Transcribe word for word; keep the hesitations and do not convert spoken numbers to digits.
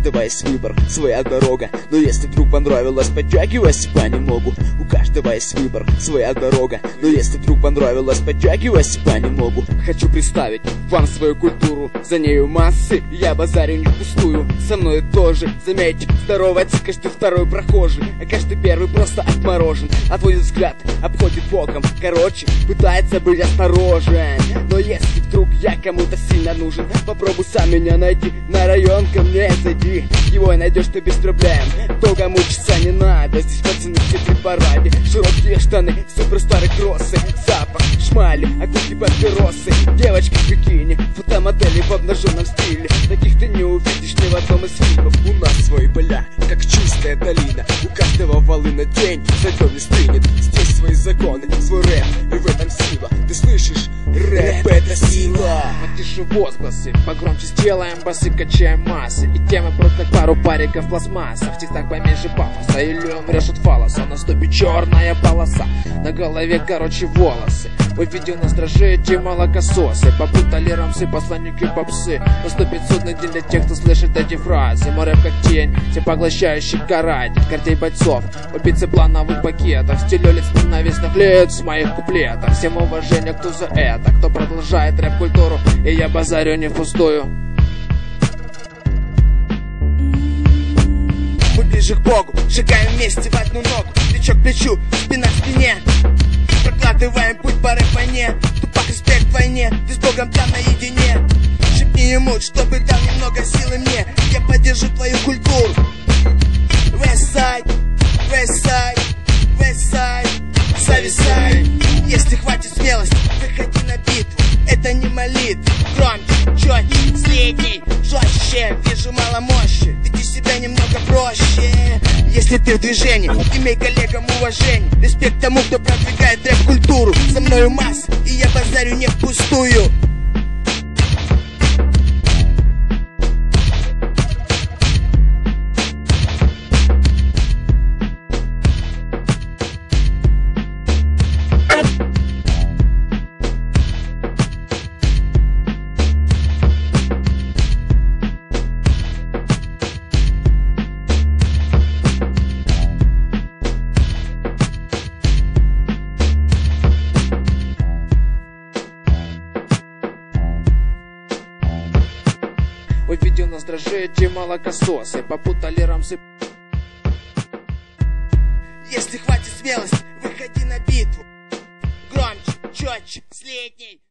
каждого есть выбор, своя дорога. Но если вдруг понравилось, подтягивайся понемногу. У каждого есть выбор, своя дорога. Но если вдруг понравилось, подтягивайся понемногу. Хочу представить вам свою культуру, за нею массы, я базарю не впустую. Со мной тоже, заметьте, здоровается каждый второй прохожий, а каждый первый просто отморожен, отводит взгляд, обходит боком. Короче, пытается быть осторожен. Но если вдруг я кому-то сильно нужен, попробуй сам меня найти, на район ко мне зайди. Его найдешь ты без проблем, долго мучиться не надо. Здесь пацаны все при параде, широкие штаны, суперстары кроссы, запах шмали, окурки папиросы, девочки в бикини, фотомодели в обнаженном стиле. Таких ты не увидишь ни в одном из фильмов. У нас свои поля, как чистая долина, у каждого волына день зайдем не стынет. Здесь свои законы, свой рэп, и в этом сила. Ты слышишь? Рэп — это сила. Потише возгласы, погромче сделаем басы, качаем массы. И темы просто пару париков пластмасса. В текстах поменьше пафоса, или умрешь от фалоса. На стопе черная полоса, на голове короче волосы. Увидел нас дрожжите молокососы, попутали рамсы, посланники попсы. Наступит судный день для тех, кто слышит эти фразы. Мой рэп как тень, всепоглощающий каратель, картей бойцов, убийцы плановых пакетов, стилю лиц ненавистных лиц в моих куплетах. Всем уважение, кто за это, кто продолжает рэп-культуру, и я базарю не впустую. Мы ближе к Богу, шагаем вместе в одну ногу, плечо к плечу, спина к спине. Прокладываем путь по рэп-войне, Тупак респект войне, ты с Богом там наедине. Шепни ему, чтобы дал немного силы мне, я поддержу твою культуру. Westside, Westside, Westside, зависай. Если хватит смелости, выходи на битву, это не молитва. Громче, четче, средний, жестче, вижу мало мощи, веди себя немного проще. Если ты в движении, имей коллегам уважение, респект тому, кто продвигает рэп-культуру. Со мною масса, и я базарю не впустую. Увидел нас дрожжите молокососы, попутали рамсы. Если хватит смелости, выходи на битву. Громче, четче, средний.